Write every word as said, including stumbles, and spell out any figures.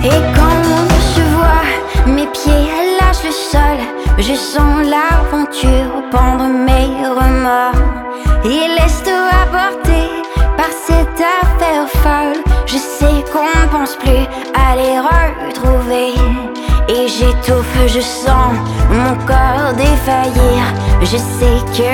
Et quand je vois mes pieds lâchent le sol, je sens l'aventure pendre mes remords. Et laisse-toi apporter par cette affaire folle. Je sais qu'on ne pense plus à les retrouver. Et j'étouffe, je sens mon corps défaillir. Je sais que